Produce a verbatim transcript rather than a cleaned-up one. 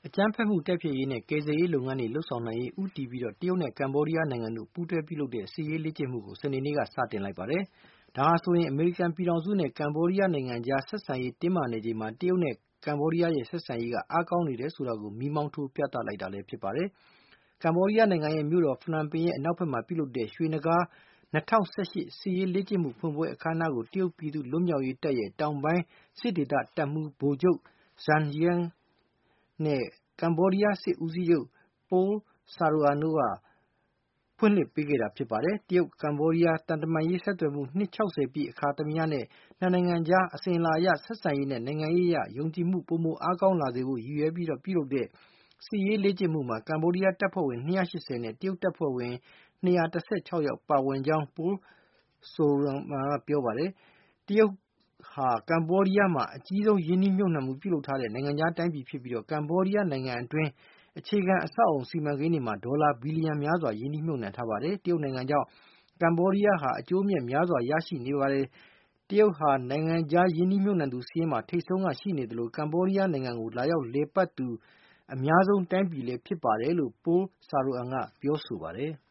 အကြမ်းဖက်မှုတိုက်ဖျက်ရေးနဲ့ကယ်ဆယ်ရေးလုပ်ငန်းတွေလုပ်ဆောင်နိုင်ရေးဦးတည်ပြီးတရုတ်နဲ့ကမ္ဘောဒီးယားနိုင်ငံတို့ပူးတွဲပြုလုပ်တဲ့စစ်ရေးလေ့ကျင့်မှုကိုစနေနေ့ကစတင်လိုက်ပါတယ်။ဒါဟာဆိုရင်အမေရိကန်ပြည်ထောင်စုနဲ့ကမ္ဘောဒီးယားနိုင်ငံကြားဆက်ဆံရေးတင်းမာနေချိန်မှာတရုတ်နဲ့ကမ္ဘောဒီးယားရဲ့ဆက်ဆံရေးကအားကောင်းနေတယ်ဆိုတာကိုမီးမောင်းထိုးပြသလိုက်တာလည်းဖြစ်ပါတယ်။ကမ္ဘောဒီးယားနိုင်ငံရဲ့မြို့တော်ဖနွမ်ပင်ရဲ့အနောက်ဘက်မှာပြုလုပ်တဲ့ရွှေနဂါး၂၀၁၈စစ်ရေးလေ့ကျင့်မှုဖွင့်ပွဲအခမ်းအနားကိုတရုတ်ပြည်သူ့လွတ်မြောက်ရေးတပ်ရဲ့တောင်ပိုင်းစစ်ဒေသတပ်မှူးဗိုလ်ချုပ် Zhang Jian နဲ့ကမ္ဘောဒီးယားစစ်ဦးစီးချုပ် Pol Saroeun တို့ကဖွင့်လှစ်ပေးခဲ့တာဖြစ်ပါတယ်။တရုတ်-ကမ္ဘောဒီးယားသံတမန်ရေးဆက်သွယ်မှုနှစ်၆၀ပြည့်အခါသမယနဲ့နှစ်နိုင်ငံကြားအစဉ်အလာအရဆက်ဆံရေးနဲ့နိုင်ငံရေးအရယုံကြည်မှုပိုမိုအားကောင်းလာစေဖို့ရည်ရွယ်ပြီးပြုလုပ်တဲ့စစ်ရေးလေ့ကျင့်မှုမှာကမ္ဘောဒီးယားတပ်ဖွဲ့ဝင်၂၈၀နဲ့တရုတ်တပ်ဖွဲ့ဝင်၂၁၆ယောက်ပါဝင်ကြောင်း Pol Saroeum ကပြောပါတယ်။တရုတ်ဟာကမ္ဘောဒီးယားမှာအကြီးဆုံးရင်းနှီးမြှုပ်နှံမှုပြုလုပ်ထားတဲ့နိုင်ငံခြားတိုင်းပြည်ဖြစ်ပြီးကမ္ဘောဒီးယားနိုင်ငံအတွင်းအခြေခံအဆောက်အအုံစီမံကိန်းတွေမှာဒေါ်လာဘီလီယံများစွာရင်းနှီးမြှုပ်နှံထားပါတယ်။တရုတ်နိုင်ငံကြောင့်ကမ္ဘောဒီးယားဟာအကျိုးအမြတ်များစွာရရှိနေပါတယ်။တရုတ်ဟာနိုင်ငံခြားရင်းနှီးမြှုပ်နှံသူစာရင်းမှာထိပ်ဆုံးကရှိနေသလိုကမ္ဘောဒီးယားနိုင်ငံကိုလာရောက်လည်ပတ်သူအများဆုံးတိုင်းပြည်လည်းဖြစ်ပါတယ်လို့ Pol Saroeum ကပြောဆိုပါတယ်။